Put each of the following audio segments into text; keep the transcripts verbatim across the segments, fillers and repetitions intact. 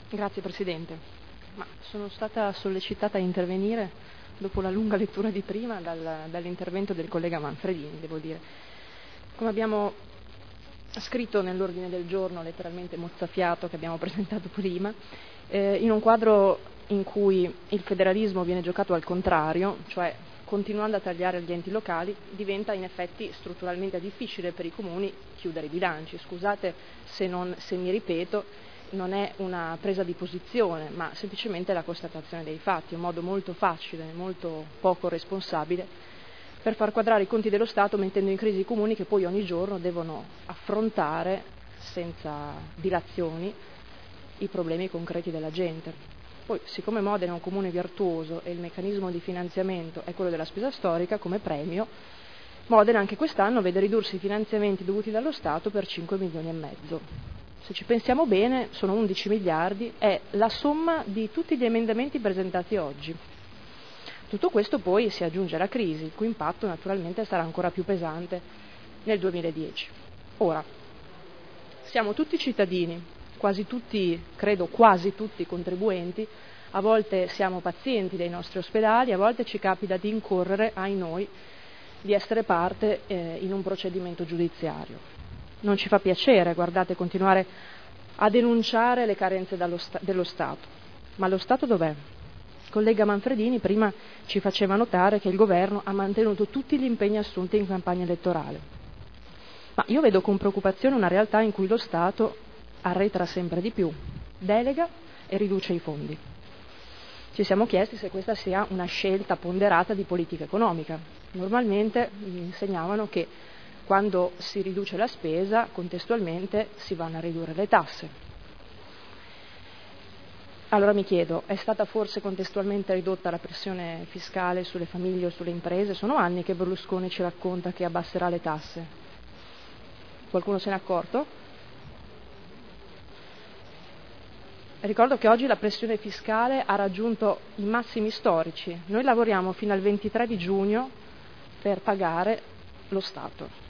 Grazie Presidente. Ma sono stata sollecitata a intervenire dopo la lunga lettura di prima dal, dall'intervento del collega Manfredini, devo dire. Come abbiamo scritto nell'ordine del giorno letteralmente mozzafiato che abbiamo presentato prima, eh, in un quadro in cui il federalismo viene giocato al contrario, cioè continuando a tagliare gli enti locali, diventa in effetti strutturalmente difficile per i comuni chiudere i bilanci. Scusate se, non, se mi ripeto, non è una presa di posizione, ma semplicemente la constatazione dei fatti, un modo molto facile, molto poco responsabile per far quadrare i conti dello Stato mettendo in crisi i comuni che poi ogni giorno devono affrontare senza dilazioni i problemi concreti della gente. Poi, siccome Modena è un comune virtuoso e il meccanismo di finanziamento è quello della spesa storica, come premio, Modena anche quest'anno vede ridursi i finanziamenti dovuti dallo Stato per cinque milioni e mezzo. Se ci pensiamo bene, sono undici miliardi, è la somma di tutti gli emendamenti presentati oggi. Tutto questo poi si aggiunge alla crisi, il cui impatto naturalmente sarà ancora più pesante nel duemiladieci. Ora, siamo tutti cittadini, quasi tutti, credo quasi tutti contribuenti, a volte siamo pazienti dei nostri ospedali, a volte ci capita di incorrere, ai noi, di essere parte eh, in un procedimento giudiziario. Non ci fa piacere, guardate, continuare a denunciare le carenze dello, sta- dello Stato. Ma lo Stato dov'è? Il collega Manfredini prima ci faceva notare che il governo ha mantenuto tutti gli impegni assunti in campagna elettorale. Ma io vedo con preoccupazione una realtà in cui lo Stato arretra sempre di più, delega e riduce i fondi. Ci siamo chiesti se questa sia una scelta ponderata di politica economica. Normalmente mi insegnavano che quando si riduce la spesa, contestualmente si vanno a ridurre le tasse. Allora mi chiedo, è stata forse contestualmente ridotta la pressione fiscale sulle famiglie o sulle imprese? Sono anni che Berlusconi ci racconta che abbasserà le tasse. Qualcuno se n'è accorto? Ricordo che oggi la pressione fiscale ha raggiunto i massimi storici. Noi lavoriamo fino al ventitré di giugno per pagare lo Stato.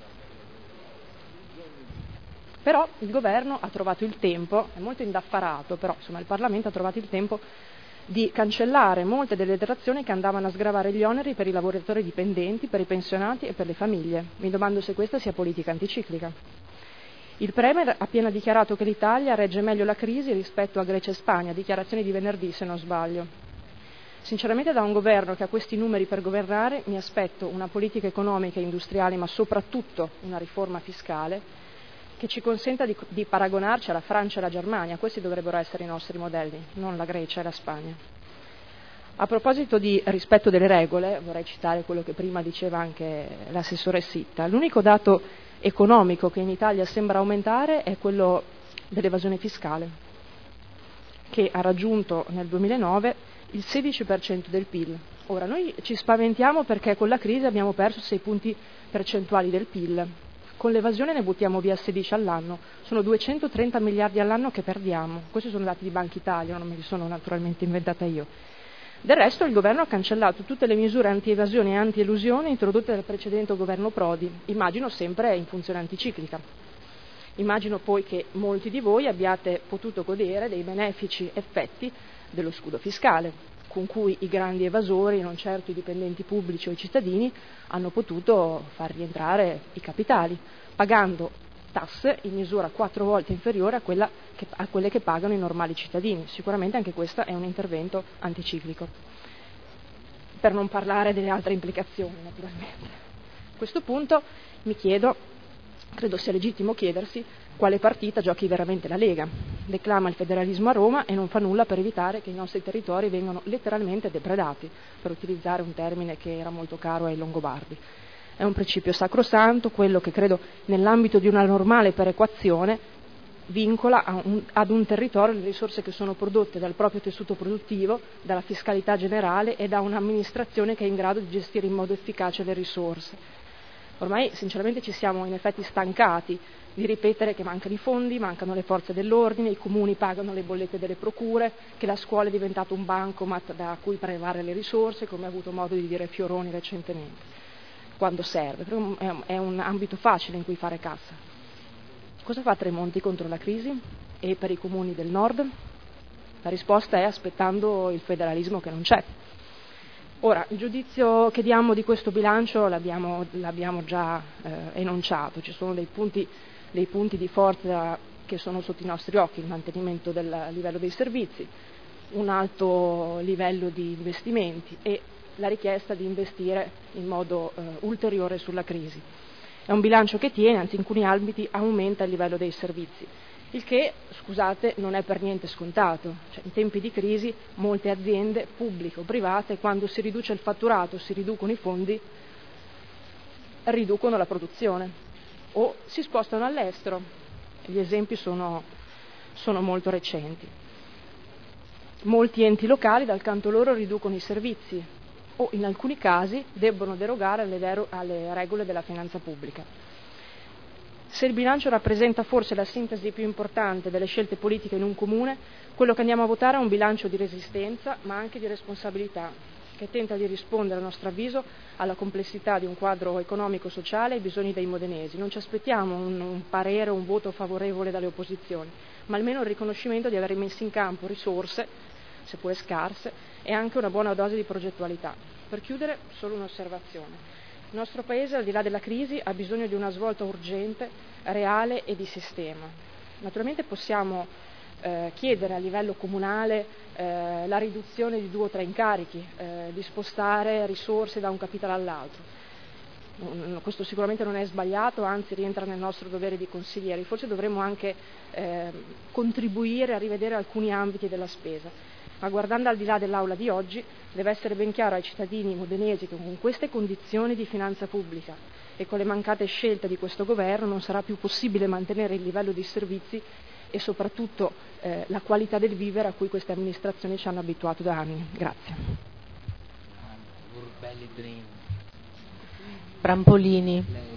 Però il governo ha trovato il tempo, è molto indaffarato, però insomma il Parlamento ha trovato il tempo di cancellare molte delle detrazioni che andavano a sgravare gli oneri per i lavoratori dipendenti, per i pensionati e per le famiglie. Mi domando se questa sia politica anticiclica. Il Premier ha appena dichiarato che l'Italia regge meglio la crisi rispetto a Grecia e Spagna, dichiarazioni di venerdì se non sbaglio. Sinceramente da un governo che ha questi numeri per governare mi aspetto una politica economica e industriale, ma soprattutto una riforma fiscale che ci consenta di, di paragonarci alla Francia e alla Germania. Questi dovrebbero essere i nostri modelli, non la Grecia e la Spagna. A proposito di rispetto delle regole, vorrei citare quello che prima diceva anche l'assessore Sitta. L'unico dato economico che in Italia sembra aumentare è quello dell'evasione fiscale, che ha raggiunto nel duemilanove il sedici per cento del P I L. Ora, noi ci spaventiamo perché con la crisi abbiamo perso sei punti percentuali del P I L. Con l'evasione ne buttiamo via sedici all'anno, sono duecentotrenta miliardi all'anno che perdiamo. Questi sono dati di Banca Italia, non me li sono naturalmente inventata io. Del resto il governo ha cancellato tutte le misure anti-evasione e anti-elusione introdotte dal precedente governo Prodi, immagino sempre in funzione anticiclica. Immagino poi che molti di voi abbiate potuto godere dei benefici effetti dello scudo fiscale, con cui i grandi evasori, non certo i dipendenti pubblici o i cittadini, hanno potuto far rientrare i capitali, pagando tasse in misura quattro volte inferiore a, quella che, a quelle che pagano i normali cittadini. Sicuramente anche questo è un intervento anticiclico, per non parlare delle altre implicazioni naturalmente. A questo punto mi chiedo, credo sia legittimo chiedersi, quale partita giochi veramente la Lega. Declama il federalismo a Roma e non fa nulla per evitare che i nostri territori vengano letteralmente depredati, per utilizzare un termine che era molto caro ai longobardi. È un principio sacrosanto, quello che credo nell'ambito di una normale perequazione vincola a un, ad un territorio le risorse che sono prodotte dal proprio tessuto produttivo, dalla fiscalità generale e da un'amministrazione che è in grado di gestire in modo efficace le risorse. Ormai sinceramente ci siamo in effetti stancati di ripetere che mancano i fondi, mancano le forze dell'ordine, i comuni pagano le bollette delle procure, che la scuola è diventato un bancomat da cui prelevare le risorse, come ha avuto modo di dire Fioroni recentemente, quando serve, è un ambito facile in cui fare cassa. Cosa fa Tremonti contro la crisi e per i comuni del nord? La risposta è aspettando il federalismo che non c'è. Ora, il giudizio che diamo di questo bilancio l'abbiamo, l'abbiamo già eh, enunciato, ci sono dei punti, dei punti di forza che sono sotto i nostri occhi: il mantenimento del livello dei servizi, un alto livello di investimenti e la richiesta di investire in modo eh, ulteriore sulla crisi. È un bilancio che tiene, anzi in alcuni ambiti aumenta il livello dei servizi, il che, scusate, non è per niente scontato. Cioè, in tempi di crisi molte aziende, pubbliche o private, quando si riduce il fatturato, si riducono i fondi, riducono la produzione o si spostano all'estero. Gli esempi sono, sono molto recenti. Molti enti locali dal canto loro riducono i servizi o in alcuni casi debbono derogare alle, dero- alle regole della finanza pubblica. Se il bilancio rappresenta forse la sintesi più importante delle scelte politiche in un comune, quello che andiamo a votare è un bilancio di resistenza ma anche di responsabilità, che tenta di rispondere, a nostro avviso, alla complessità di un quadro economico-sociale e ai bisogni dei modenesi. Non ci aspettiamo un, un parere o un voto favorevole dalle opposizioni, ma almeno il riconoscimento di aver messo in campo risorse, seppure scarse, e anche una buona dose di progettualità. Per chiudere, solo un'osservazione. Il nostro Paese, al di là della crisi, ha bisogno di una svolta urgente, reale e di sistema. Naturalmente possiamo eh, chiedere a livello comunale eh, la riduzione di due o tre incarichi, eh, di spostare risorse da un capitale all'altro. Questo sicuramente non è sbagliato, anzi rientra nel nostro dovere di consiglieri. Forse dovremmo anche eh, contribuire a rivedere alcuni ambiti della spesa. Ma guardando al di là dell'aula di oggi, deve essere ben chiaro ai cittadini modenesi che con queste condizioni di finanza pubblica e con le mancate scelte di questo governo non sarà più possibile mantenere il livello di servizi e soprattutto eh, la qualità del vivere a cui queste amministrazioni ci hanno abituato da anni. Grazie. Brampolini.